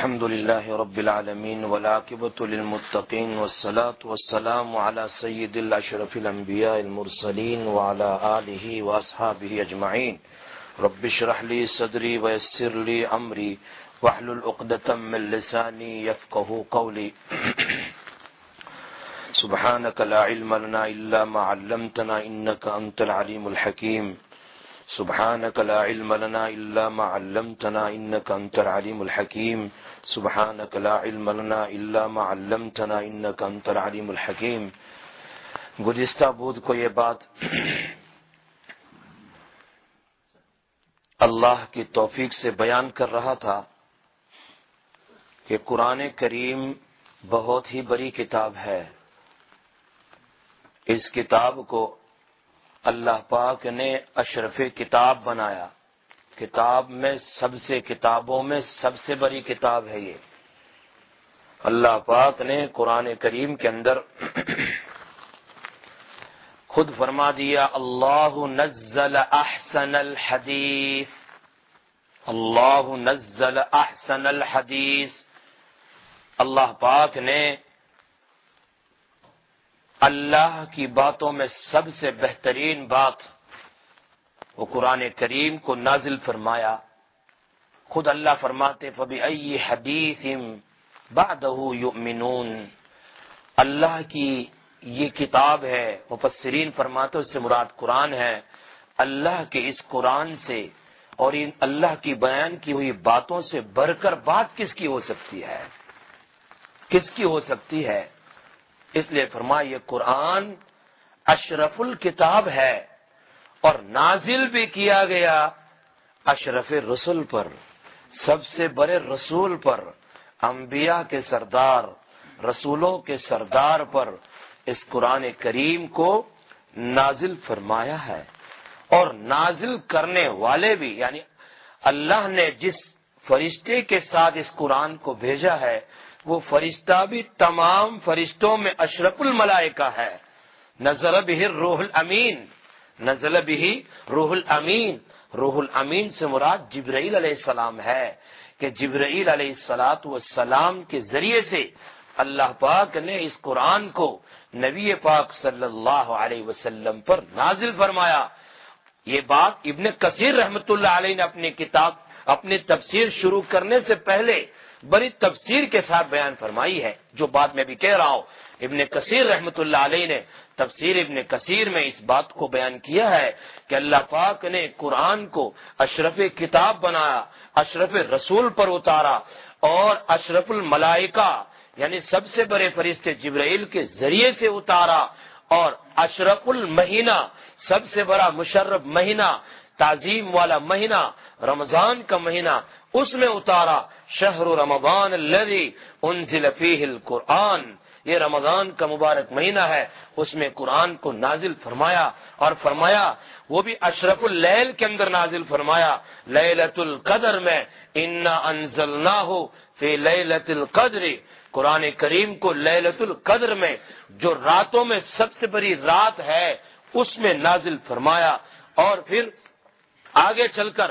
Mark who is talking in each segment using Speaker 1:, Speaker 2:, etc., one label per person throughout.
Speaker 1: الحمد لله رب العالمين والعاقبة للمتقين والصلاة والسلام على سيد الأشرف الأنبياء المرسلين وعلى آله وأصحابه أجمعين. رب اشرح لي صدري ويسر لي أمري واحلل عقدة من لساني يفقهوا قولي. سبحانك لا علم لنا إلا ما علمتنا إنك أنت العليم الحكيم. سبحانك لا علم لنا إلا ما علمتنا إنك أنت العليم الحكيم. سبحانك لا علم لنا إلا ما علمتنا إنك أنت العليم الحكيم. گزشتہ بدھ کو یہ بات اللہ کی توفیق سے بیان کر رہا تھا کہ قرآن کریم بہت ہی بڑی کتاب ہے. اس کتاب کو اللہ پاک نے اشرف کتاب بنایا. کتاب میں کتابوں میں سب سے بڑی کتاب ہے یہ. اللہ پاک نے قرآن کریم کے اندر خود فرما دیا اللہ نزل احسن الحدیث. اللہ نزل احسن الحدیث. اللہ پاک نے اللہ کی باتوں میں سب سے بہترین بات وہ قرآن کریم کو نازل فرمایا. خود اللہ فرماتے فَبِأَيِّ حَدِيثٍ بَعْدَهُ يُؤْمِنُونَ. اللہ کی یہ کتاب ہے. مفسرین فرماتے اس سے مراد قرآن ہے. اللہ کے اس قرآن سے اور ان اللہ کی بیان کی ہوئی باتوں سے بڑھ کر بات کس کی ہو سکتی ہے؟ کس کی ہو سکتی ہے؟ اس لیے فرمایا یہ قرآن اشرف الکتاب ہے اور نازل بھی کیا گیا اشرف رسول پر، سب سے بڑے رسول پر، انبیاء کے سردار، رسولوں کے سردار پر اس قرآن کریم کو نازل فرمایا ہے. اور نازل کرنے والے بھی یعنی اللہ نے جس فرشتے کے ساتھ اس قرآن کو بھیجا ہے وہ فرشتہ بھی تمام فرشتوں میں اشرف الملائکہ ہے. نزل به الروح الامین. نزل به روح الامین. روح الامین سے مراد جبرائیل علیہ السلام ہے کہ جبرائیل علیہ السلام کے ذریعے سے اللہ پاک نے اس قرآن کو نبی پاک صلی اللہ علیہ وسلم پر نازل فرمایا. یہ بات ابن کثیر رحمۃ اللہ علیہ نے اپنی تفسیر شروع کرنے سے پہلے بڑی تفسیر کے ساتھ بیان فرمائی ہے، جو بات میں بھی کہہ رہا ہوں. ابن کثیر رحمۃ اللہ علیہ نے تفسیر ابن کثیر میں اس بات کو بیان کیا ہے کہ اللہ پاک نے قرآن کو اشرف کتاب بنایا، اشرف رسول پر اتارا اور اشرف الملائکہ یعنی سب سے بڑے فرشتے جبرائیل کے ذریعے سے اتارا اور اشرف المہینہ سب سے بڑا مشرف مہینہ، تعظیم والا مہینہ، رمضان کا مہینہ اس میں اتارا. شہر رمضان الذی انزل فیہ القرآن. یہ رمضان کا مبارک مہینہ ہے، اس میں قرآن کو نازل فرمایا اور فرمایا وہ بھی اشرف اللیل کے اندر نازل فرمایا. لیلۃ القدر میں انا انزلناہ فی لیلۃ القدر. قرآن کریم کو لیلۃ القدر میں جو راتوں میں سب سے بڑی رات ہے اس میں نازل فرمایا. اور پھر آگے چل کر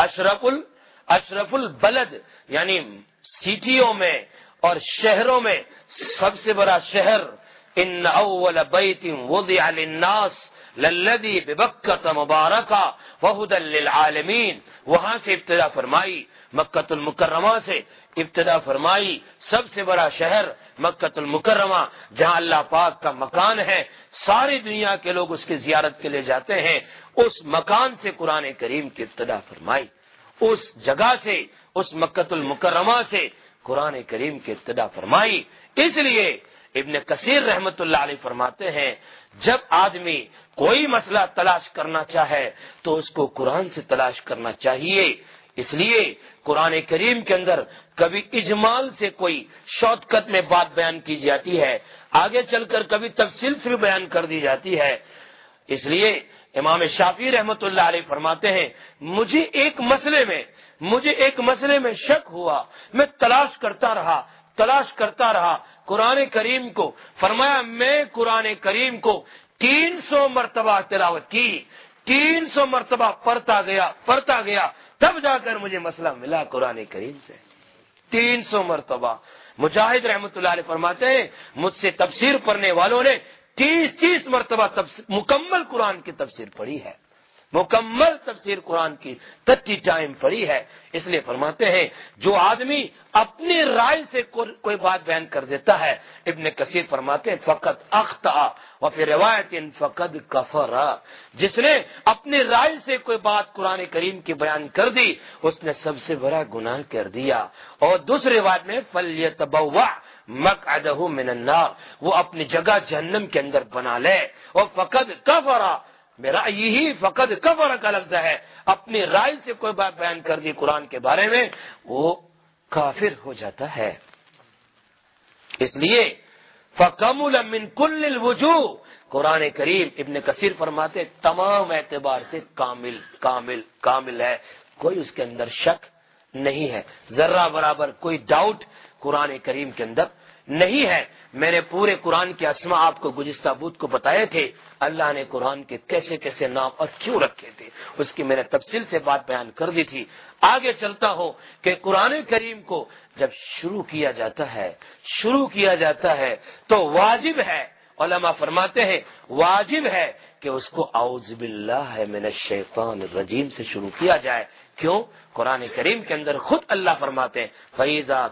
Speaker 1: اشرف البلد یعنی سٹیوں میں اور شہروں میں سب سے بڑا شہر ان اول بیت وضع للناس للذی ببکۃ مبارکہ وہدی للعالمین. وہاں سے ابتدا فرمائی، مکۃ المکرمہ سے ابتدا فرمائی. سب سے بڑا شہر مکۃ المکرمہ جہاں اللہ پاک کا مکان ہے، ساری دنیا کے لوگ اس کی زیارت کے لیے جاتے ہیں. اس مکان سے قرآن کریم کی ابتدا فرمائی. اس جگہ سے، اس مکۃ المکرمہ سے قرآن کریم کی ابتدا فرمائی. اس لیے ابن کثیر رحمت اللہ علیہ فرماتے ہیں جب آدمی کوئی مسئلہ تلاش کرنا چاہے تو اس کو قرآن سے تلاش کرنا چاہیے. اس لیے قرآن کریم کے اندر کبھی اجمال سے کوئی شارٹ کٹ میں بات بیان کی جاتی ہے، آگے چل کر کبھی تفصیل سے بھی بیان کر دی جاتی ہے. اس لیے امام شافعی رحمت اللہ علیہ فرماتے ہیں مجھے ایک مسئلے میں شک ہوا، میں تلاش کرتا رہا قرآن کریم کو. فرمایا میں قرآن کریم کو 300 مرتبہ تلاوت کی، 300 مرتبہ پڑھتا گیا تب جا کر مجھے مسئلہ ملا قرآن کریم سے. 300 مرتبہ۔ مجاہد رحمت اللہ علیہ فرماتے ہیں مجھ سے تفسیر پڑھنے والوں نے 30 مرتبہ مکمل قرآن کی تفسیر پڑھی ہے، مکمل تفسیر قرآن کی 30 ٹائم پڑھی ہے۔ اس لیے فرماتے ہیں جو آدمی اپنی رائے سے کوئی بات بیان کر دیتا ہے، ابن کثیر فرماتے ہیں فقط اخطا وفی روایت فقد کفر، جس نے اپنی رائے سے کوئی بات قرآن کریم کی بیان کر دی اس نے سب سے بڑا گناہ کر دیا۔ اور دوسری روایت میں فلیتبوأ مقعدہ من النار، وہ اپنی جگہ جہنم کے اندر بنا لے۔ اور فقد کفر، میرا یہی فقد کفر کا لفظ ہے، اپنی رائے سے کوئی بات بیان کر دی قرآن کے بارے میں وہ کافر ہو جاتا ہے۔ اس لیے فَكَمُلَ مِن كُلِّ الْوُجُوهِ، قرآن کریم ابن کثیر فرماتے تمام اعتبار سے کامل کامل کامل ہے، کوئی اس کے اندر شک نہیں ہے، ذرہ برابر کوئی ڈاؤٹ قرآن کریم کے اندر نہیں ہے۔ میں نے پورے قرآن کے اسماء آپ کو گزشتہ بدھ کو بتائے تھے، اللہ نے قرآن کے کیسے کیسے نام اور کیوں رکھے تھے، اس کی میں نے تفصیل سے بات بیان کر دی تھی۔ آگے چلتا ہوں کہ قرآن کریم کو جب شروع کیا جاتا ہے تو واجب ہے، علماء فرماتے ہیں واجب ہے کہ اس کو اعوذ باللہ من الشیطان الرجیم سے شروع کیا جائے۔ کیوں؟ قرآن کریم کے اندر خود اللہ فرماتے ہیں فَإِذَا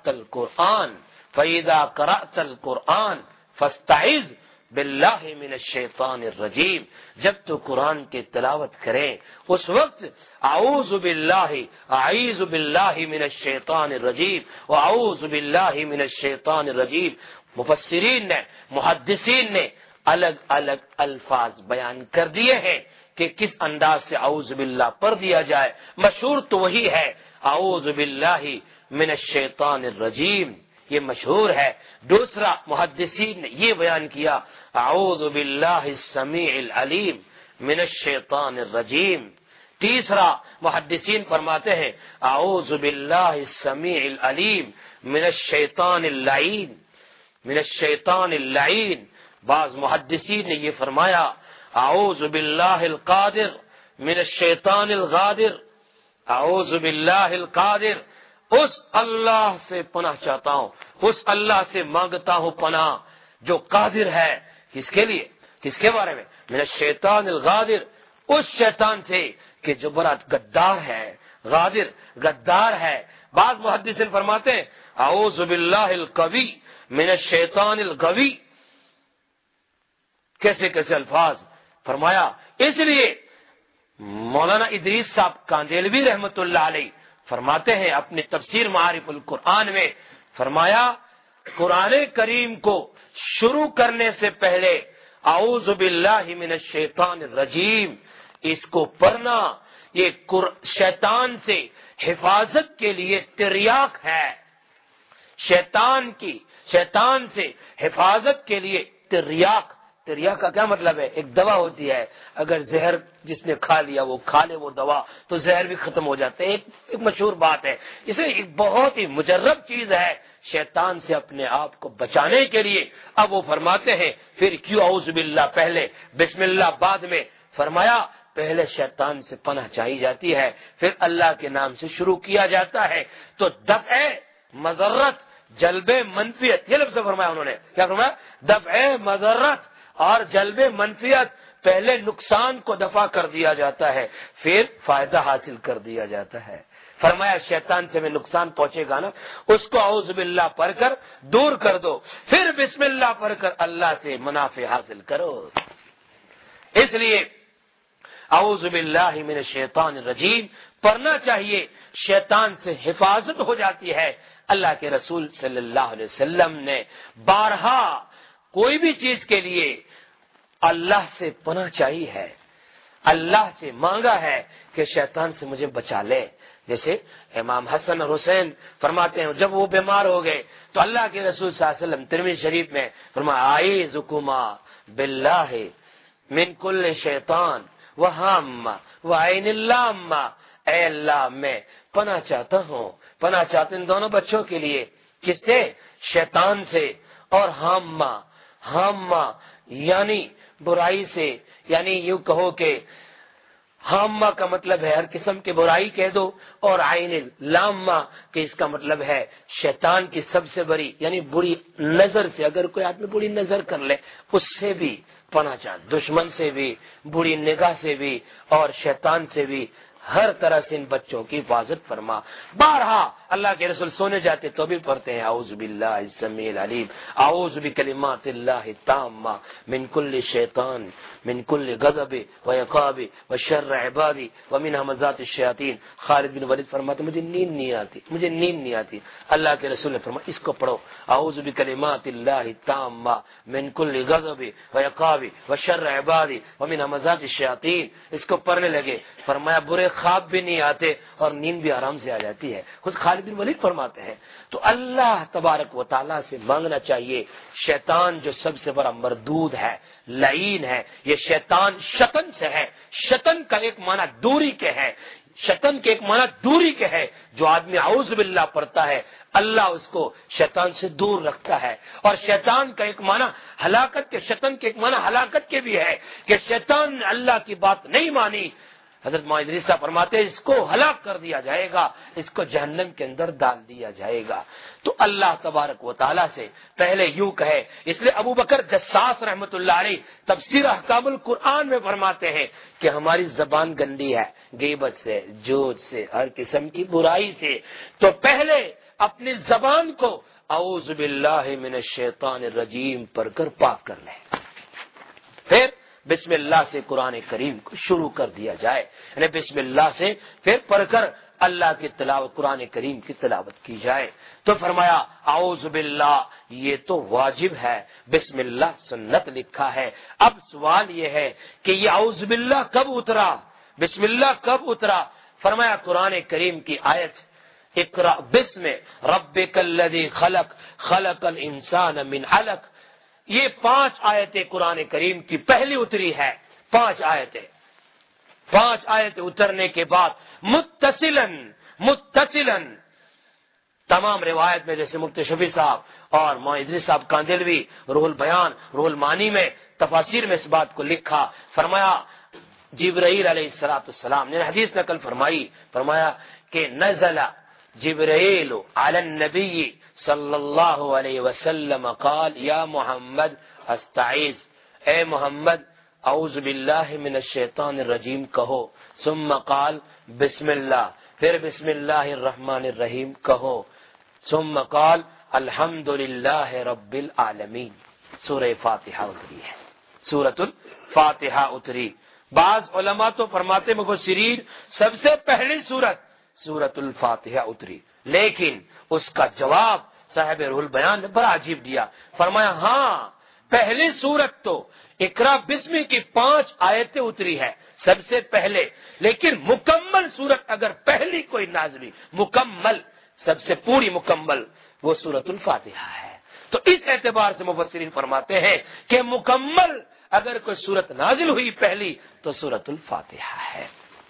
Speaker 1: قَرَأْتَ الْقُرْآنَ فَاسْتَعِذْ بِاللَّهِ مِنَ الشَّيْطَانِ الرَّجِيمِ، جب تو قرآن کی تلاوت کریں اس وقت اعوذ باللہ من الشیطان الرجیم واعوذ باللہ من الشیطان الرجیم۔ مفسرین نے محدثین نے الگ الگ الفاظ بیان کر دیے ہیں کہ کس انداز سے اعوذ باللہ پڑھ دیا جائے، مشہور تو وہی ہے اعوذ باللہ من الشیطان الرجیم، یہ مشہور ہے۔ دوسرا محدثین نے یہ بیان کیا اعوذ باللہ السمیع العلیم من الشیطان الرجیم۔ تیسرا محدثین فرماتے ہیں اعوذ باللہ السمیع العلیم من الشیطان اللعین۔ بعض محدثین نے یہ فرمایا اعوذ باللہ القادر من الشیطان الغادر، اعوذ باللہ القادر، اس اللہ سے پناہ چاہتا ہوں، اس اللہ سے مانگتا ہوں پناہ جو قادر ہے، کس کے لیے، کس کے بارے میں، من الشیطان الغادر، اس شیطان سے کہ جو بڑا غدار ہے، غادر غدار ہے۔ بعض محدثین فرماتے ہیں اعوذ باللہ القوی من الشیطان الغوی، کیسے کیسے الفاظ فرمایا۔ اس لیے مولانا ادریس صاحب کاندیلوی رحمت اللہ علیہ فرماتے ہیں اپنی تفسیر معارف القرآن میں، فرمایا قرآن کریم کو شروع کرنے سے پہلے اعوذ باللہ من الشیطان الرجیم اس کو پڑھنا یہ شیطان سے حفاظت کے لیے تریاق ہے، شیطان سے حفاظت کے لیے تریاق کا کیا مطلب ہے؟ ایک دوا ہوتی ہے، اگر زہر جس نے کھا لیا وہ کھا لے وہ دوا تو زہر بھی ختم ہو جاتے ہیں، ایک مشہور بات ہے۔ اسے ایک بہت ہی مجرب چیز ہے شیطان سے اپنے آپ کو بچانے کے لیے۔ اب وہ فرماتے ہیں پھر کیوں اعوذ باللہ پہلے بسم اللہ بعد میں؟ فرمایا پہلے شیطان سے پناہ چاہی جاتی ہے پھر اللہ کے نام سے شروع کیا جاتا ہے، تو دفع مضرت جلب منفیت، یہ لفظ فرمایا انہوں نے، کیا فرمایا؟ دفع مضرت اور جلب منفیت، پہلے نقصان کو دفع کر دیا جاتا ہے پھر فائدہ حاصل کر دیا جاتا ہے۔ فرمایا شیطان سے میں نقصان پہنچے گا نا، اس کو اعوذ باللہ پڑھ کر دور کر دو، پھر بسم اللہ پڑھ کر اللہ سے منافع حاصل کرو۔ اس لیے اعوذ باللہ من الشیطان الرجیم پڑھنا چاہیے، شیطان سے حفاظت ہو جاتی ہے۔ اللہ کے رسول صلی اللہ علیہ وسلم نے بارہا کوئی بھی چیز کے لیے اللہ سے پناہ چاہی ہے، اللہ سے مانگا ہے کہ شیطان سے مجھے بچا لے۔ جیسے امام حسن اور حسین فرماتے ہیں جب وہ بیمار ہو گئے تو اللہ کے رسول صلی اللہ علیہ وسلم ترمذی شریف میں فرمایا اعوذکما باللہ من کل شیطان وہامہ وعین اللامہ، اے اللہ میں پناہ چاہتا ہوں ان دونوں بچوں کے لیے، کس سے؟ شیطان سے اور ہامہ یعنی برائی سے، یعنی یوں کہو کہ حامہ کا مطلب ہے ہر قسم کی برائی کہہ دو، اور عین لامہ کہ اس کا مطلب ہے شیطان کی سب سے بڑی یعنی بری نظر سے، اگر کوئی آدمی بری نظر کر لے اس سے بھی پناہ چاہ، دشمن سے بھی، بری نگاہ سے بھی، اور شیطان سے بھی، ہر طرح سے ان بچوں کی حفاظت فرما۔ بارہا اللہ کے رسول سونے جاتے تو بھی پڑھتے ہیں اعوذ باللہ السمیع العلیم، اعوذ بکلمات اللہ التامہ من کل شیطان من کل غضب وعقاب وشر عبادی ومن همزات الشیاطین۔ خالد بن ولید فرماتے مجھے نیند نہیں آتی، اللہ کے رسول نے فرمایا اس کو پڑھو، اعوذ بکلمات اللہ التامہ من کل غضب وعقاب وشر عبادی ومن همزات الشیاطین۔ اس کو پڑھنے لگے، فرمایا برے خواب بھی نہیں آتے اور نیند بھی آرام سے آ جاتی ہے۔ خود خالد بن ولید فرماتے ہیں۔ تو اللہ تبارک و تعالیٰ سے مانگنا چاہیے۔ شیطان جو سب سے بڑا مردود ہے، لعین ہے، یہ شیطان شطن سے ہے۔ شطن کا ایک معنی دوری کے ہے، شطن کے ایک معنی دوری کے ہے۔ جو آدمی اعوذ باللہ پڑھتا ہے اللہ اس کو شیطان سے دور رکھتا ہے۔ اور شیطان کا ایک معنی ہلاکت کے، شطن کے ایک معنی ہلاکت کے بھی ہے کہ شیطان نے اللہ کی بات نہیں مانی، حضرت مولانا ادریس صاحب فرماتے ہیں اس کو ہلاک کر دیا جائے گا، اس کو جہنم کے اندر ڈال دیا جائے گا۔ تو اللہ تبارک و تعالیٰ سے پہلے یوں کہے، اس لیے ابو بکر جساس رحمت اللہ علیہ تفسیر احکام القرآن میں فرماتے ہیں کہ ہماری زبان گندی ہے غیبت سے، جھوٹ سے، ہر قسم کی برائی سے، تو پہلے اپنی زبان کو اعوذ باللہ من الشیطان الرجیم پڑھ کر پاک کر لیں، پھر بسم اللہ سے قرآن کریم کو شروع کر دیا جائے، یعنی بسم اللہ سے پھر پڑھ کر اللہ کی تلاوت، قرآن کریم کی تلاوت کی جائے۔ تو فرمایا اعوذ باللہ یہ تو واجب ہے، بسم اللہ سنت لکھا ہے۔ اب سوال یہ ہے کہ یہ اعوذ باللہ کب اترا، بسم اللہ کب اترا؟ فرمایا قرآن کریم کی آیت اقرأ بسم ربک الذی خلق خلق الانسان من علق، یہ 5 آیتیں قرآن کریم کی پہلی اتری ہے۔ 5 آیتیں اترنے کے بعد متصلاً تمام روایت میں، جیسے مفتی شفیع صاحب اور مولانا ادریس صاحب کاندھلوی روح البیان روح المعانی میں تفاسیر میں اس بات کو لکھا، فرمایا جبرائیل علیہ السلام نے حدیث نقل فرمایا کہ نزل جبرائیل علی النبی صلی اللہ علیہ وسلم قال یا محمد استعیذ، اے محمد اعوذ باللہ من الشیطان الرجیم کہو، ثم قال بسم اللہ، پھر بسم اللہ الرحمن الرحیم کہو، ثم قال الحمد للہ رب العالمین۔ سورہ فاتحہ اتری ہے، سورۃ الفاتحہ اتری۔ بعض علماء تو فرماتے مفسرین سب سے پہلی سورۃ الفاتحہ اتری، لیکن اس کا جواب صاحب روح البیان نے بڑا عجیب دیا، فرمایا ہاں پہلی سورت تو اقرا بسم کی 5 آیتیں اتری ہے سب سے پہلے، لیکن مکمل سورت اگر پہلی کوئی نازلی مکمل سب سے پوری مکمل وہ سورۃ الفاتحہ ہے۔ تو اس اعتبار سے مفسرین فرماتے ہیں کہ مکمل اگر کوئی سورت نازل ہوئی پہلی تو سورۃ الفاتحہ ہے۔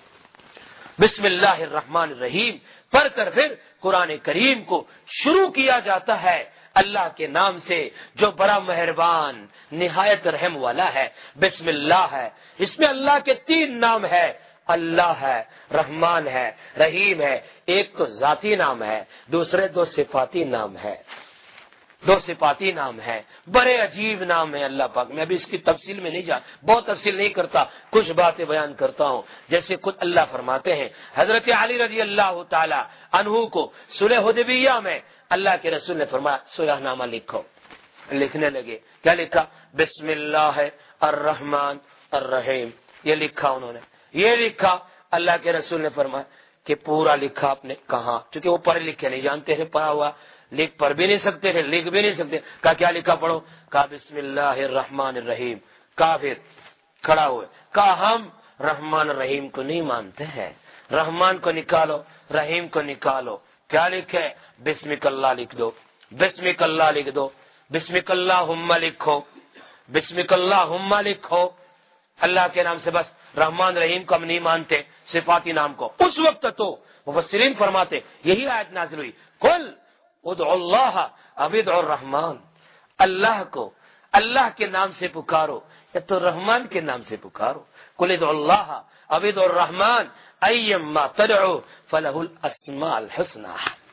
Speaker 1: بسم اللہ الرحمن الرحیم پڑھ کر پھر قرآن کریم کو شروع کیا جاتا ہے اللہ کے نام سے جو بڑا مہربان نہایت رحم والا ہے۔ بسم اللہ ہے، اس میں اللہ کے 3 نام ہے، اللہ ہے، رحمان ہے، رحیم ہے۔ ایک تو ذاتی نام ہے، دوسرے 2 صفاتی نام ہے، 2 صفاتی نام ہے، بڑے عجیب نام ہے اللہ پاک۔ میں ابھی اس کی تفصیل میں نہیں بہت تفصیل نہیں کرتا، کچھ باتیں بیان کرتا ہوں۔ جیسے خود اللہ فرماتے ہیں حضرت علی رضی اللہ تعالی عنہ کو صلح حدیبیہ میں اللہ کے رسول نے فرمایا صلح نامہ لکھو، لکھنے لگے، کیا لکھا؟ بسم اللہ الرحمن الرحیم، یہ لکھا انہوں نے، یہ لکھا۔ اللہ کے رسول نے فرمایا کہ پورا لکھا آپ نے؟ کہاں؟ چونکہ وہ پڑھے لکھے نہیں جانتے تھے، پڑھا ہوا پڑھ بھی نہیں سکتے تھے، لکھ بھی نہیں سکتے۔ کہا کیا لکھا؟ پڑھو۔ کہا بسم اللہ الرحمن الرحیم۔ کہا پھر کھڑا ہوئے، کہا ہم رحمان الرحیم کو نہیں مانتے ہیں، رحمان کو نکالو، رحیم کو نکالو۔ کیا لکھے؟ بسمک اللہ لکھ دو، بسمک اللہ لکھ دو، بسمک اللہم لکھو، بسمک اللہم لکھو، اللہ کے نام سے، بس رحمان رحیم کو ہم نہیں مانتے، صفاتی نام کو۔ اس وقت تو مفسرین فرماتے یہی آیت نازل ہوئی، قل ادعوا اللہ اب ادعوا الرحمن، اللہ کو اللہ کے نام سے پکارو یا تو رحمان کے نام سے پکارو. قل ادعوا اللہ او ادعوا الرحمن ایما تدعوا فلہ الاسماء الحسنی.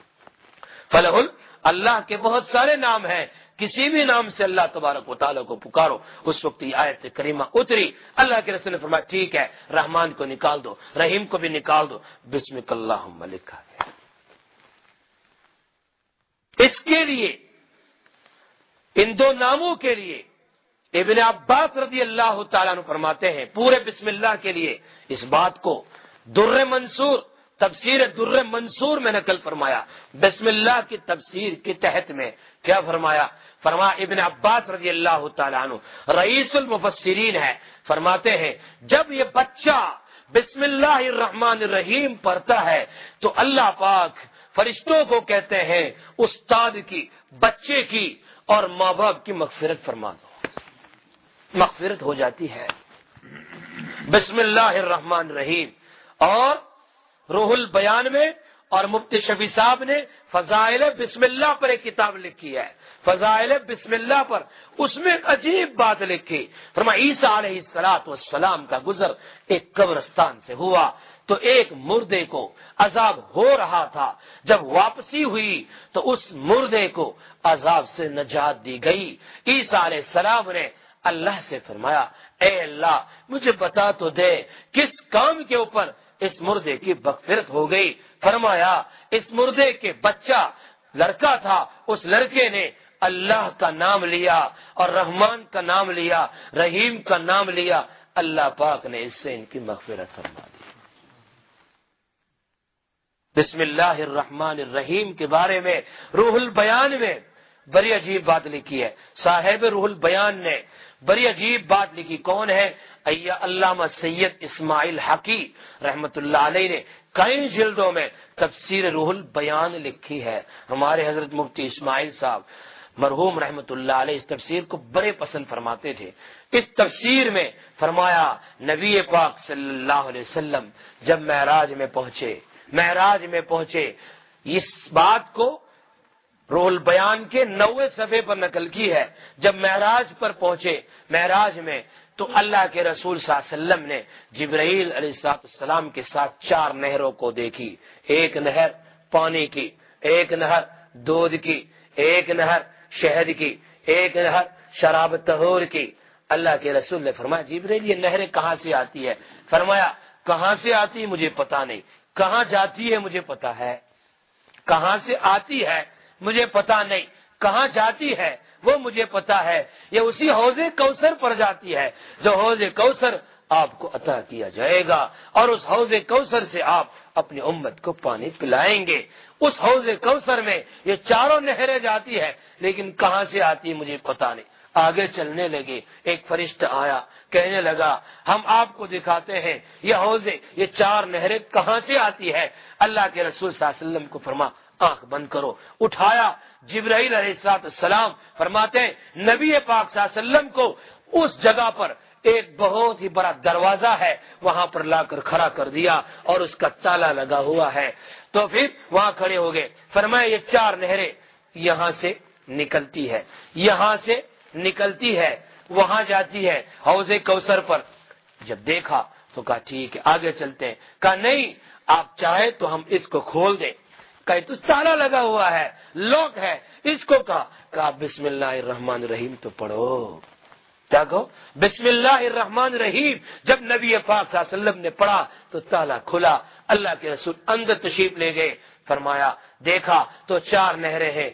Speaker 1: اللہ کے بہت سارے نام ہیں، کسی بھی نام سے اللہ تبارک و تعالیٰ کو پکارو. اس وقت یہ آیت کریمہ اتری. اللہ کے رسول نے فرمایا ٹھیک ہے، رحمان کو نکال دو، رحیم کو بھی نکال دو، بسمک اللہم لکھا گیا. اس کے لیے، ان دو ناموں کے لیے ابن عباس رضی اللہ تعالیٰ عنہ فرماتے ہیں پورے بسم اللہ کے لیے اس بات کو در منصور، تفسیر در منصور میں نقل فرمایا. بسم اللہ کی تفسیر کے تحت میں کیا فرمایا؟ فرمایا ابن عباس رضی اللہ تعالیٰ عنہ رئیس المفسرین ہے، فرماتے ہیں جب یہ بچہ بسم اللہ الرحمن الرحیم پڑھتا ہے تو اللہ پاک فرشتوں کو کہتے ہیں استاد کی، بچے کی اور ماں باپ کی مغفرت فرما دو. مغفرت ہو جاتی ہے بسم اللہ الرحمن الرحیم. اور روح البیان میں اور مفتی شفیع صاحب نے فضائل بسم اللہ پر ایک کتاب لکھی ہے، فضائل بسم اللہ پر. اس میں ایک عجیب بات لکھی، فرمایا عیسیٰ علیہ السلام کا گزر ایک قبرستان سے ہوا تو ایک مردے کو عذاب ہو رہا تھا. جب واپسی ہوئی تو اس مردے کو عذاب سے نجات دی گئی. عیسیٰ علیہ السلام نے اللہ سے فرمایا اے اللہ مجھے بتا تو دے کس کام کے اوپر اس مردے کی مغفرت ہو گئی. فرمایا اس مردے کے بچہ لڑکا تھا، اس لڑکے نے اللہ کا نام لیا اور رحمان کا نام لیا، رحیم کا نام لیا. اللہ پاک نے اس سے ان کی مغفرت فرما دی. بسم اللہ الرحمن الرحیم کے بارے میں روح البیان میں بڑی عجیب بات لکھی ہے. صاحب روح البیان نے بڑی عجیب بات لکھی. کون ہے؟ علامہ سید اسماعیل حقی رحمت اللہ علیہ نے کئی جلدوں میں تفسیر روح البیان لکھی ہے. ہمارے حضرت مفتی اسماعیل صاحب مرحوم رحمت اللہ علیہ اس تفسیر کو بڑے پسند فرماتے تھے. اس تفسیر میں فرمایا نبی پاک صلی اللہ علیہ وسلم جب معراج میں پہنچے اس بات کو روح البیان کے 90 صفحے پر نقل کی ہے. جب معراج پر پہنچے، معراج میں تو اللہ کے رسول صلی اللہ علیہ وسلم نے جبرائیل علیہ السلام کے ساتھ 4 نہروں کو دیکھی. ایک نہر پانی کی، ایک نہر دودھ کی، ایک نہر شہد کی، ایک نہر شراب طہور کی. اللہ کے رسول نے فرمایا جبرائیل یہ نہریں کہاں سے آتی ہے؟ فرمایا کہاں سے آتی ہے مجھے پتا نہیں، کہاں جاتی ہے مجھے پتا ہے. کہاں سے آتی ہے مجھے پتا نہیں، کہاں جاتی ہے وہ مجھے پتا ہے. یہ اسی حوض کوثر پر جاتی ہے جو حوض کوثر آپ کو عطا کیا جائے گا اور اس حوض کوثر سے آپ اپنی امت کو پانی پلائیں گے. اس حوض کوثر میں یہ 4 نہریں جاتی ہے لیکن کہاں سے آتی ہے مجھے پتا نہیں. آگے چلنے لگے، ایک فرشتہ آیا کہنے لگا ہم آپ کو دکھاتے ہیں یہ حوض، یہ 4 نہریں کہاں سے آتی ہے. اللہ کے رسول صلی اللہ علیہ وسلم کو فرما آنکھ بند کرو. اٹھایا جبرائیل علیہ السلام فرماتے ہیں نبی پاک صلی اللہ علیہ وسلم کو اس جگہ پر ایک بہت ہی بڑا دروازہ ہے وہاں پر لا کر کھڑا کر دیا اور اس کا تالا لگا ہوا ہے. تو پھر وہاں کھڑے ہو گئے. فرمایا یہ 4 نہریں یہاں سے نکلتی ہے، یہاں سے نکلتی ہے، وہاں جاتی ہے حوض کوثر پر. جب دیکھا تو کہا ٹھیک ہے آگے چلتے ہیں. کہا نہیں آپ چاہے تو ہم اس کو کھول دیں. کہا تو تالا لگا ہوا ہے، لاک ہے، اس کو کہا بسم اللہ الرحمن الرحیم تو پڑھو. کیا کہو؟ بسم اللہ الرحمن الرحیم. جب نبی پاک صلی اللہ علیہ وسلم نے پڑھا تو تالا کھلا. اللہ کے رسول اندر تشریف لے گئے. فرمایا دیکھا تو 4 نہریں ہیں،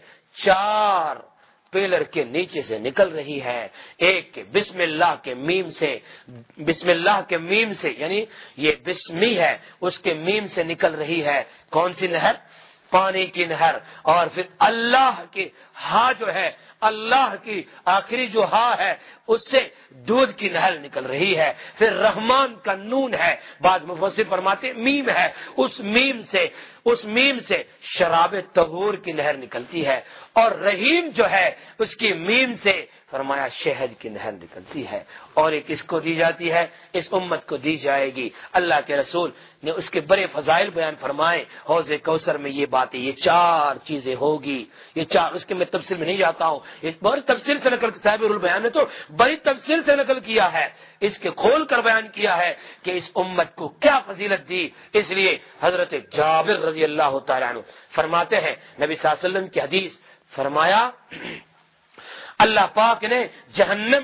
Speaker 1: 4 پیلر کے نیچے سے نکل رہی ہے. ایک کے بسم اللہ کے میم سے، بسم اللہ کے میم سے یعنی یہ بسمی ہے اس کے میم سے نکل رہی ہے. کون سی نہر؟ پانی کی نہر. اور پھر اللہ کی ہاں جو ہے، اللہ کی آخری جو ہاں ہے اس سے دودھ کی نہر نکل رہی ہے. پھر رحمان کا نون ہے، بعض مفسر فرماتے میم ہے، اس میم سے شراب طہور کی نہر نکلتی ہے. اور رحیم جو ہے اس کی میم سے فرمایا شہد کی نہر نکلتی ہے، اور ایک اس کو دی جاتی ہے، اس امت کو دی جائے گی۔ اللہ کے رسول نے اس کے بڑے فضائل بیان فرمائے، حوض کوثر میں یہ باتیں، یہ 4 چیزیں ہوگی، یہ 4، اس کے میں تفصیل میں نہیں جاتا ہوں، یہ بڑی تفصیل سے نقل، صاحب البیان نے تو بڑی تفصیل سے نقل کیا ہے، اس کے کھول کر بیان کیا ہے کہ اس امت کو کیا فضیلت دی۔ اس لیے حضرت جابر رضی اللہ تعالیٰ عنہ فرماتے ہیں، نبی صلی اللہ علیہ وسلم کی حدیث، فرمایا اللہ پاک نے جہنم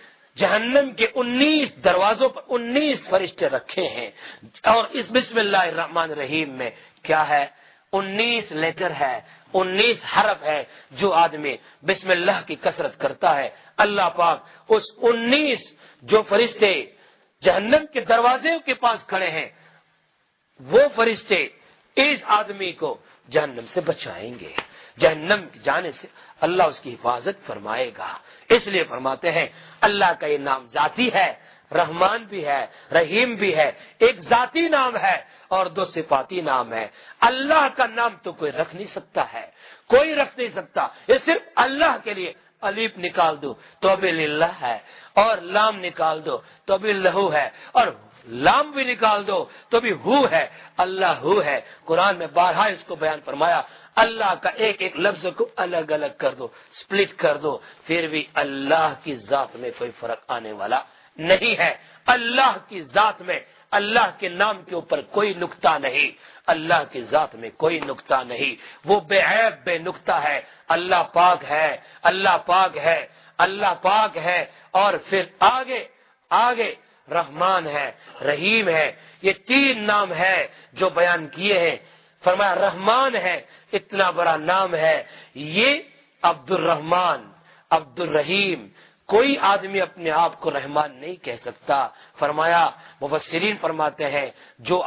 Speaker 1: کے 19 دروازوں پر 19 فرشتے رکھے ہیں، اور اس بسم اللہ الرحمن الرحیم میں کیا ہے؟ 19 لیٹر ہے، 19 حرف ہے۔ جو آدمی بسم اللہ کی کثرت کرتا ہے، اللہ پاک اس 19 جو فرشتے جہنم کے دروازے کے پاس کھڑے ہیں، وہ فرشتے اس آدمی کو جہنم سے بچائیں گے، جہنم جانے سے اللہ اس کی حفاظت فرمائے گا۔ اس لیے فرماتے ہیں اللہ کا یہ نام ذاتی ہے، رحمان بھی ہے، رحیم بھی ہے، ایک ذاتی نام ہے اور 2 صفاتی نام ہے۔ اللہ کا نام تو کوئی رکھ نہیں سکتا ہے، کوئی رکھ نہیں سکتا، یہ صرف اللہ کے لیے۔ الف نکال دو تو بھی للہ ہے، اور لام نکال دو تو بھی لہو ہے، اور لام بھی نکال دو تو بھی ہو ہے، اللہ ہو ہے۔ قرآن میں بارہا اس کو بیان فرمایا، اللہ کا ایک ایک لفظ کو الگ الگ کر دو، سپلٹ کر دو، پھر بھی اللہ کی ذات میں کوئی فرق آنے والا نہیں ہے۔ اللہ کی ذات میں، اللہ کے نام کے اوپر کوئی نقطہ نہیں، اللہ کی ذات میں کوئی نقطہ نہیں، وہ بے عیب بے نقطہ ہے۔ اللہ پاک ہے، اللہ پاک ہے، اللہ پاک ہے، اور پھر آگے رحمان ہے، رحیم ہے۔ یہ 3 نام ہے جو بیان کیے ہیں۔ فرمایا رحمان ہے، اتنا بڑا نام ہے، یہ عبد الرحمان، عبد الرحیم، کوئی آدمی اپنے آپ کو رحمان نہیں کہہ سکتا۔ فرمایا مفسرین فرماتے ہیں جو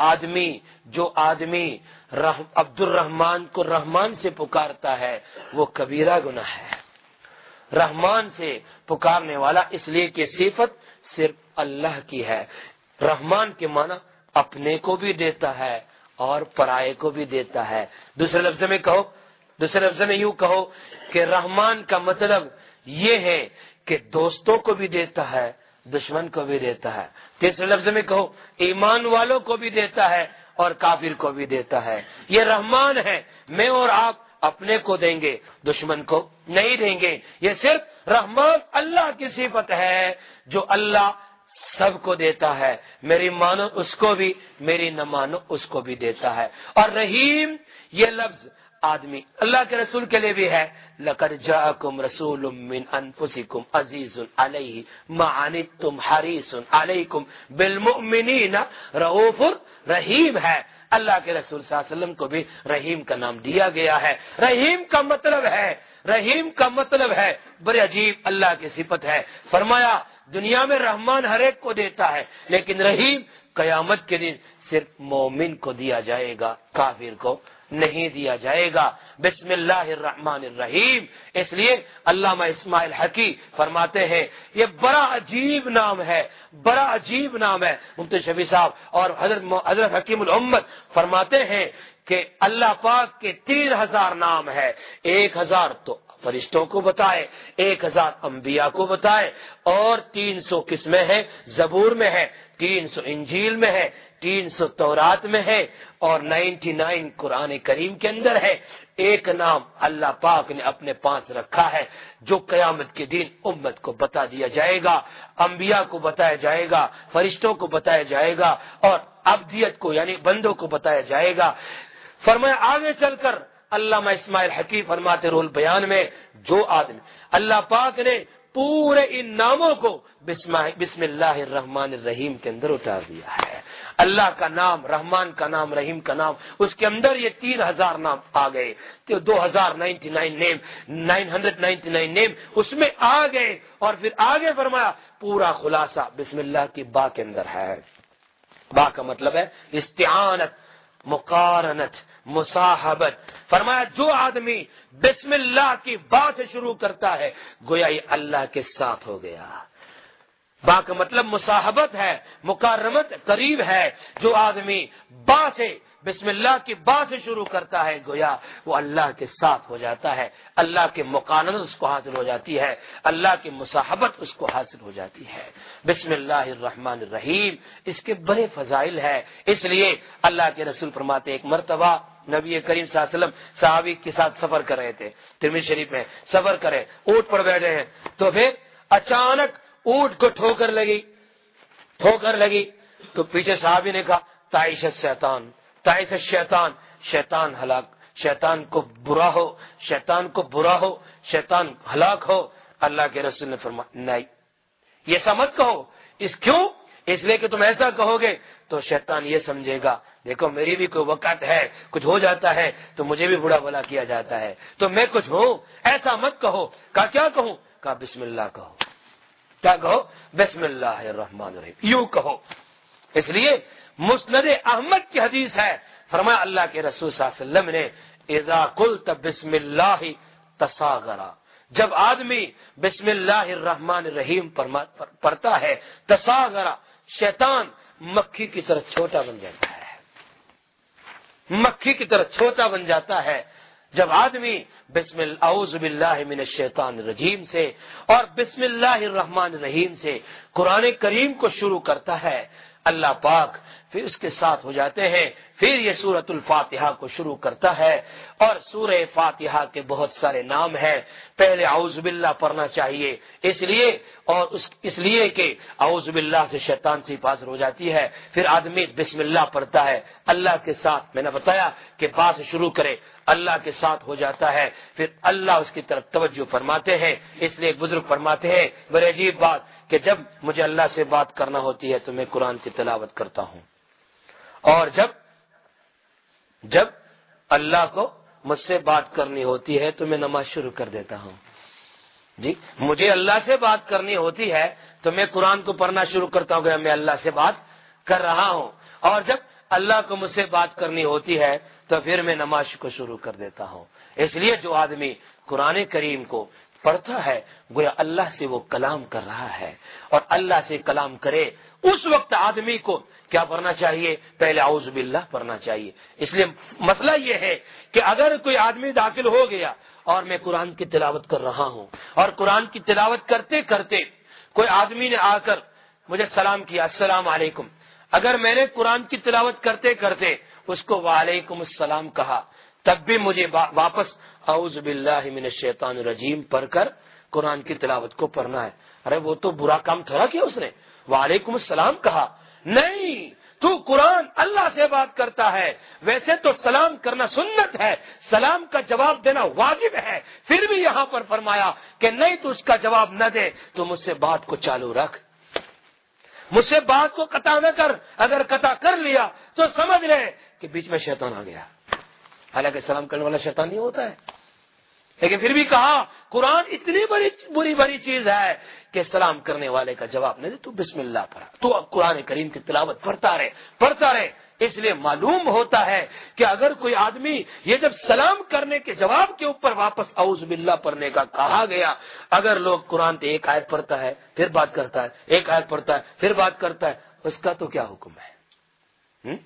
Speaker 1: آدمی عبد الرحمان کو رحمان سے پکارتا ہے وہ کبیرہ گناہ ہے۔ رحمان سے پکارنے والا، اس لیے کہ صفت صرف اللہ کی ہے۔ رحمان کے معنی اپنے کو بھی دیتا ہے اور پرائے کو بھی دیتا ہے۔ دوسرے لفظ میں یوں کہو کہ رحمان کا مطلب یہ ہے کہ دوستوں کو بھی دیتا ہے، دشمن کو بھی دیتا ہے۔ تیسرے لفظ میں کہو ایمان والوں کو بھی دیتا ہے اور کافر کو بھی دیتا ہے۔ یہ رحمان ہے، میں اور آپ اپنے کو دیں گے، دشمن کو نہیں دیں گے۔ یہ صرف رحمان اللہ کی صفت ہے جو اللہ سب کو دیتا ہے، میری مانو اس کو بھی، میری نہ مانو اس کو بھی دیتا ہے۔ اور رحیم یہ لفظ آدمی اللہ کے رسول کے لیے بھی ہے، لَقَدْ جَاءَكُمْ رَسُولٌ مِّنْ أَنفُسِكُمْ عَزِيزٌ عَلَيْهِ مَا عَنِتُّمْ حَرِيصٌ عَلَيْكُمْ بِالْمُؤْمِنِينَ رَءُوفٌ رحیم ہے۔ اللہ کے رسول صلی اللہ علیہ وسلم کو بھی رحیم کا نام دیا گیا ہے۔ رحیم کا مطلب ہے بڑے عجیب اللہ کی صفت ہے۔ فرمایا دنیا میں رحمان ہر ایک کو دیتا ہے، لیکن رحیم قیامت کے دن صرف مومن کو دیا جائے گا، کافر کو نہیں دیا جائے گا۔ بسم اللہ الرحمن الرحیم۔ اس لیے علامہ اسماعیل حقی فرماتے ہیں یہ بڑا عجیب نام ہے، بڑا عجیب نام ہے۔ مفتی شفیع صاحب اور حضرت حکیم الامت فرماتے ہیں کہ اللہ پاک کے 3000 نام ہے، 1000 تو فرشتوں کو بتائے، 1000 انبیاء کو بتائے، اور 300 کس میں ہے؟ زبور میں ہے، 300 انجیل میں ہے، 300 تورات میں ہے، اور 99 قرآن کریم کے اندر ہے۔ ایک نام اللہ پاک نے اپنے پاس رکھا ہے جو قیامت کے دن امت کو بتا دیا جائے گا، انبیاء کو بتایا جائے گا، فرشتوں کو بتایا جائے گا، اور عبدیت کو یعنی بندوں کو بتایا جائے گا۔ فرمایا آگے چل کر علامہ اسماعیل حقی فرماتے رول بیان میں، جو آدمی اللہ پاک نے پورے ان ناموں کو بسم اللہ الرحمن الرحیم کے اندر اتار دیا ہے۔ اللہ کا نام، رحمان کا نام، رحیم کا نام، اس کے اندر یہ 3000 نام آ گئے، 999 نیم اس میں آ گئے، اور پھر آگے فرمایا پورا خلاصہ بسم اللہ کی با کے اندر ہے۔ با کا مطلب ہے استعانت، مقارنت، مصاحبت۔ فرمایا جو آدمی بسم اللہ کی با سے شروع کرتا ہے گویا یہ اللہ کے ساتھ ہو گیا۔ با کا مطلب مصاحبت ہے، مقاربت، قریب ہے۔ جو آدمی با سے بسم اللہ کی بات سے شروع کرتا ہے گویا وہ اللہ کے ساتھ ہو جاتا ہے، اللہ کے مقاننت اس کو حاصل ہو جاتی ہے، اللہ کی مصاحبت اس کو حاصل ہو جاتی ہے۔ بسم اللہ الرحمن الرحیم، اس کے بڑے فضائل ہے۔ اس لیے اللہ کے رسول فرماتے ایک مرتبہ نبی کریم صلی اللہ علیہ وسلم صحابی کے ساتھ سفر کر رہے تھے، ترمذی شریف میں سفر کرے، اونٹ پر بیٹھے ہیں، تو پھر اچانک اونٹ کو ٹھوکر لگی تو پیچھے صحابی نے کہا تعیش الشیطان، تعیش الشیطان، شیطان ہلاک، شیطان کو برا ہو، شیطان ہلاک ہو۔ اللہ کے رسول نے فرمایا نہیں، یہ سمجھ کہو، اس لیے کہ تم ایسا کہو گے تو شیطان یہ سمجھے گا دیکھو میری بھی کوئی وقت ہے، کچھ ہو جاتا ہے تو مجھے بھی برا بھلا کیا جاتا ہے، تو میں کچھ ہوں، ایسا مت کہو۔ کہا کیا کہوں؟ کہا بسم اللہ کہو۔ کیا کہو؟ بسم اللہ الرحمن الرحیم، یوں کہو۔ اس لیے مسند احمد کی حدیث ہے، فرمایا اللہ کے رسول صلی اللہ علیہ وسلم نے اذا قلت بسم اللہ تصاغرا، جب آدمی بسم اللہ الرحمن الرحیم پڑھتا ہے تصاغرا، شیطان مکھی کی طرح چھوٹا بن جاتا ہے، مکھی کی طرح چھوٹا بن جاتا ہے۔ جب آدمی اعوذ باللہ من الشیطان الرجیم سے اور بسم اللہ الرحمن الرحیم سے قرآن کریم کو شروع کرتا ہے، اللہ پاک پھر اس کے ساتھ ہو جاتے ہیں۔ پھر یہ سورۃ الفاتحہ کو شروع کرتا ہے، اور سورہ فاتحہ کے بہت سارے نام ہیں۔ پہلے اعوذ باللہ پڑھنا چاہیے، اس لیے کہ اعوذ باللہ سے شیطان سے حفاظت ہو جاتی ہے۔ پھر آدمی بسم اللہ پڑھتا ہے، اللہ کے ساتھ، میں نے بتایا کہ بات سے شروع کرے، اللہ کے ساتھ ہو جاتا ہے، پھر اللہ اس کی طرف توجہ فرماتے ہیں۔ اس لیے بزرگ فرماتے ہیں بڑی عجیب بات کہ جب مجھے اللہ سے بات کرنا ہوتی ہے تو میں قرآن کی تلاوت کرتا ہوں، اور جب اللہ کو مجھ سے بات کرنی ہوتی ہے تو میں نماز شروع کر دیتا ہوں۔ جی مجھے اللہ سے بات کرنی ہوتی ہے تو میں قرآن کو پڑھنا شروع کرتا ہوں کہ میں اللہ سے بات کر رہا ہوں، اور جب اللہ کو مجھ سے بات کرنی ہوتی ہے تو پھر میں نماز کو شروع کر دیتا ہوں۔ اس لیے جو آدمی قرآن کریم کو پڑھتا ہے گویا اللہ سے وہ کلام کر رہا ہے، اور اللہ سے کلام کرے اس وقت آدمی کو کیا پڑھنا چاہیے؟ پہلے اعوذ باللہ پڑھنا چاہیے۔ اس لیے مسئلہ یہ ہے کہ اگر کوئی آدمی داخل ہو گیا اور میں قرآن کی تلاوت کر رہا ہوں، اور قرآن کی تلاوت کرتے کرتے کوئی آدمی نے آ کر مجھے سلام کیا السلام علیکم، اگر میں نے قرآن کی تلاوت کرتے کرتے اس کو وعلیکم السلام کہا، تب بھی مجھے واپس اعوذ باللہ من الشیطان الرجیم پڑھ کر قرآن کی تلاوت کو پڑھنا ہے۔ ارے وہ تو برا کام تھوڑا کیا اس نے، وعلیکم السلام کہا، نہیں، تو قرآن اللہ سے بات کرتا ہے، ویسے تو سلام کرنا سنت ہے، سلام کا جواب دینا واجب ہے، پھر بھی یہاں پر فرمایا کہ نہیں تو اس کا جواب نہ دے تو مجھ سے بات کو چالو رکھ، مجھ سے بات کو قطع نہ کر، اگر قطع کر لیا تو سمجھ لے کہ بیچ میں شیطان آ گیا۔ حالانکہ سلام کرنے والا شیطان نہیں ہوتا ہے، لیکن پھر بھی کہا قرآن اتنی بڑی چیز ہے کہ سلام کرنے والے کا جواب نہیں دے تو بسم اللہ پڑھا، تو اب قرآن کریم کی تلاوت پڑھتا رہے۔ اس لیے معلوم ہوتا ہے کہ اگر کوئی آدمی یہ جب سلام کرنے کے جواب کے اوپر واپس اعوذ باللہ پڑھنے کا کہا گیا، اگر لوگ قرآن سے ایک آیت پڑھتا ہے پھر بات کرتا ہے، ایک آیت پڑھتا ہے پھر بات کرتا ہے، اس کا تو کیا حکم ہے؟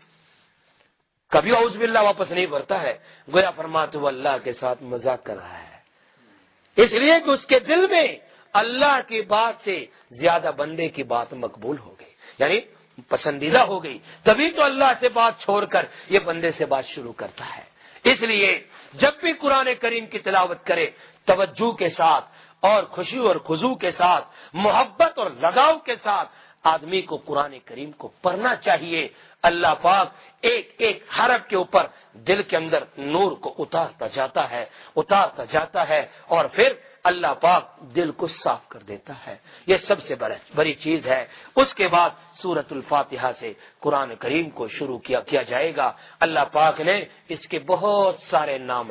Speaker 1: کبھی اعوذ باللہ واپس نہیں پڑھتا ہے، گویا فرماتے وہ اللہ کے ساتھ مذاق کر رہا ہے، اس لیے کہ اس کے دل میں اللہ کی بات سے زیادہ بندے کی بات مقبول ہو گئی، یعنی پسندیدہ ہو گئی، تبھی تو اللہ سے بات چھوڑ کر یہ بندے سے بات شروع کرتا ہے۔ اس لیے جب بھی قرآن کریم کی تلاوت کرے توجہ کے ساتھ اور خوشی اور خضوع کے ساتھ، محبت اور لگاؤ کے ساتھ آدمی کو قرآن کریم کو پڑھنا چاہیے۔ اللہ پاک ایک ایک حرف کے اوپر دل کے اندر نور کو اتارتا جاتا ہے اور پھر اللہ پاک دل کو صاف کر دیتا ہے، یہ سب سے بڑی چیز ہے۔ اس کے بعد سورۃ الفاتحہ سے قرآن کریم کو شروع کیا جائے گا۔ اللہ پاک نے اس کے بہت سارے نام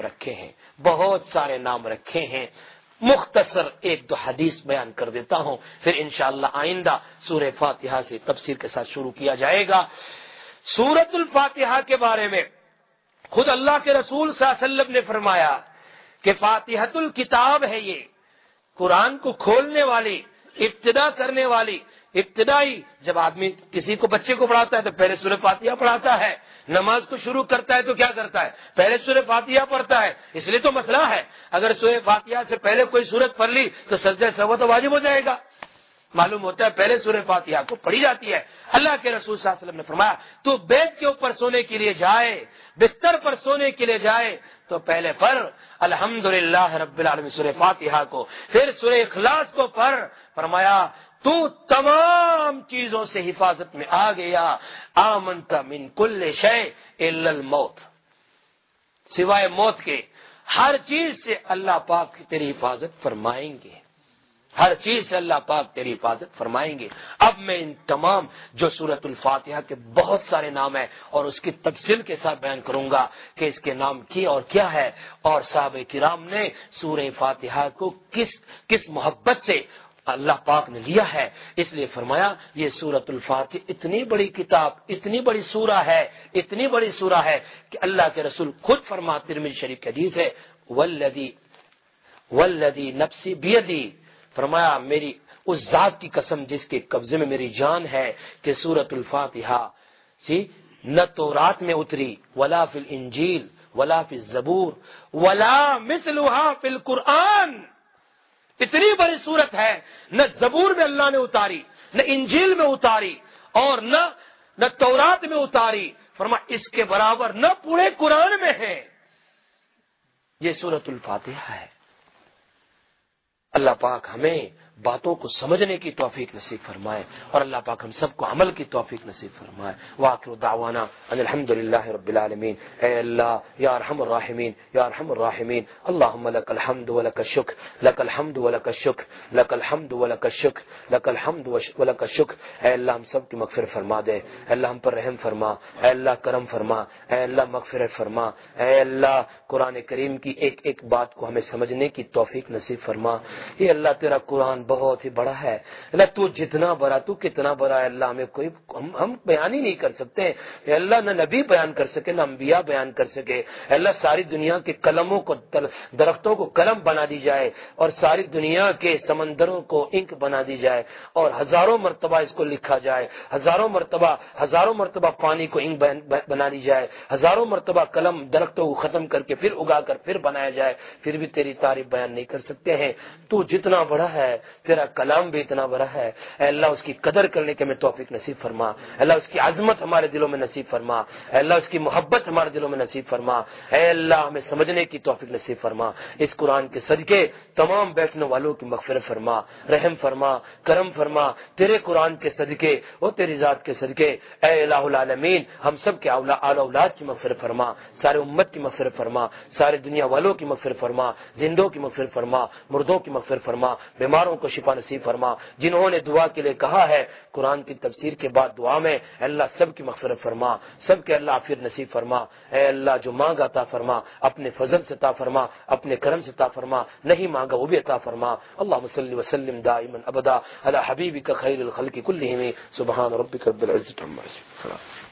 Speaker 1: رکھے ہیں، مختصر ایک دو حدیث بیان کر دیتا ہوں، پھر انشاءاللہ آئندہ سورہ فاتحہ سے تفسیر کے ساتھ شروع کیا جائے گا۔ سورۃ الفاتحہ کے بارے میں خود اللہ کے رسول صلی اللہ علیہ وسلم نے فرمایا کہ فاتحۃ الکتاب ہے، یہ قرآن کو کھولنے والی، ابتدا کرنے والی ابتدائی جب آدمی کسی کو بچے کو پڑھاتا ہے تو پہلے سورہ فاتحہ پڑھاتا ہے، نماز کو شروع کرتا ہے تو کیا کرتا ہے؟ پہلے سورہ فاتحہ پڑھتا ہے. اس لیے تو مسئلہ ہے، اگر سورہ فاتحہ سے پہلے کوئی سورت پڑھ لی تو سجدہ سہو تو واجب ہو جائے گا. معلوم ہوتا ہے پہلے سورہ فاتحہ کو پڑھی جاتی ہے. اللہ کے رسول صلی اللہ علیہ وسلم نے فرمایا تو بیڈ کے اوپر سونے کے لیے جائے، بستر پر سونے کے لیے جائے تو پہلے پڑھ الحمدللہ رب العالمین سورہ فاتحہ کو، پھر سورہ اخلاص کو پڑھ. فرمایا تو تمام چیزوں سے حفاظت میں آ گیا. آمنت من کل شیء الا الموت، سوائے موت کے ہر چیز سے اللہ پاک تیری حفاظت فرمائیں گے، ہر چیز سے اللہ پاک تیری حفاظت فرمائیں گے. اب میں ان تمام جو سورۃ الفاتحہ کے بہت سارے نام ہیں اور اس کی تفصیل کے ساتھ بیان کروں گا کہ اس کے نام کیا اور کیا ہے، اور صحابہ کرام نے سورہ فاتحہ کو کس محبت سے اللہ پاک نے لیا ہے. اس لیے فرمایا یہ سورۃ الفاتحہ اتنی بڑی کتاب، اتنی بڑی سورہ ہے، اتنی بڑی سورہ ہے کہ اللہ کے رسول خود فرماتے، ترمذی شریف کی حدیث ہے، والذی نفسی بیدی، فرمایا میری اس ذات کی قسم جس کے قبضے میں میری جان ہے کہ سورۃ الفاتحہ نہ تورات میں اتری، ولا فی الانجیل ولا فی الزبور ولا مثلها فی القرآن. اتنی بڑی صورت ہے، نہ زبور میں اللہ نے اتاری، نہ انجیل میں اتاری، اور نہ تورات میں اتاری. فرمایا اس کے برابر نہ پورے قرآن میں ہے. یہ سورۃ الفاتحہ ہے. اللہ پاک ہمیں باتوں کو سمجھنے کی توفیق نصیب فرمائے اور اللہ پاک ہم سب کو عمل کی توفیق نصیب فرمائے. وآخر دعوانا ان الحمدللہ رب العالمین. اے اللہ یا ارحم الراحمین، یا ارحم الراحمین، اللہم لک الحمد ولک الشکر، لک الحمد ولک الشکر، لک الحمد ولک الشکر، لک الحمد ولک الشکر. اے اللہ ہم سب کی مغفرت فرما دے. اے اللہ ہم پر رحم فرما. اے اللہ کرم فرما. اے اللہ مغفرت فرما. اے اللہ قرآن کریم کی ایک ایک بات کو ہمیں سمجھنے کی توفیق نصیب فرما. یہ اللہ تیرا قرآن بہت ہی بڑا ہے. اللہ تو جتنا بڑا، تو کتنا بڑا ہے اللہ، ہمیں کوئی ہم بیان ہی نہیں کر سکتے. اے اللہ نہ نبی بیان کر سکے، نہ انبیاء بیان کر سکے. اے اللہ ساری دنیا کے قلموں کو، درختوں کو قلم بنا دی جائے اور ساری دنیا کے سمندروں کو انک بنا دی جائے اور ہزاروں مرتبہ اس کو لکھا جائے، ہزاروں مرتبہ پانی کو انک بنا دی جائے، ہزاروں مرتبہ قلم درختوں کو ختم کر کے پھر اگا کر پھر بنایا جائے، پھر بھی تیری تعریف بیان نہیں کر سکتے ہیں. تو جتنا بڑا ہے تیرا کلام بھی اتنا بڑا ہے. اے اللہ اس کی قدر کرنے کے ہمیں توفیق نصیب فرما. اے اللہ اس کی عظمت ہمارے دلوں میں نصیب فرما. اے اللہ اس کی محبت ہمارے دلوں میں نصیب فرما. اے اللہ ہمیں سمجھنے کی توفیق نصیب فرما. اس قرآن کے صدقے تمام بیٹھنے والوں کی مغفرت فرما، رحم فرما، کرم فرما. تیرے قرآن کے صدقے اور تیری ذات کے صدقے اے الہ العالمین ہم سب کے آل اولاد کی مغفرت فرما، سارے امت کی مغفرت فرما، سارے دنیا والوں کی مغفرت فرما، زندوں کی مغفرت فرما، مردوں کی مغفرت فرما، بیماروں کو شفا نصیب فرما. جنہوں نے دعا کے لیے کہا ہے قرآن کی تفسیر کے بعد دعا میں، اللہ سب کی مغفرت فرما، سب کے اللہ عافیت نصیب فرما. اے اللہ جو مانگا عطا فرما، اپنے فضل سے عطا فرما، اپنے کرم سے عطا فرما، نہیں مانگا وہ بھی عطا فرما. اللهم صل وسلم دائما ابدا على حبيبك خير الخلق كلهم. سبحان ربك رب العزة عما يصفون.